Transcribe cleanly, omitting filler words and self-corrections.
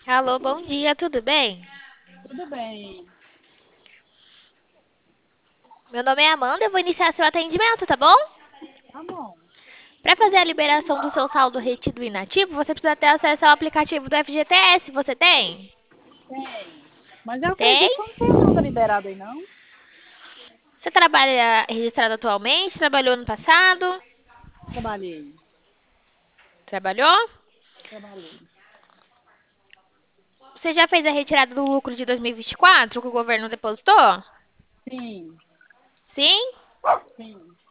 Alô, bom dia, tudo bem? Tudo bem. Meu nome é Amanda, eu vou iniciar seu atendimento, tá bom? Tá bom. Para fazer a liberação do seu saldo retido inativo, você precisa ter acesso ao aplicativo do FGTS. Você tem? Tem. Mas eu Tem? acredito que eu não tenho nada liberado aí, não. Você trabalha registrado atualmente? Trabalhou no passado? Trabalhei. Trabalhou? Trabalhei. Você já fez a retirada do lucro de 2024 que o governo depositou? Sim, Sim? sim.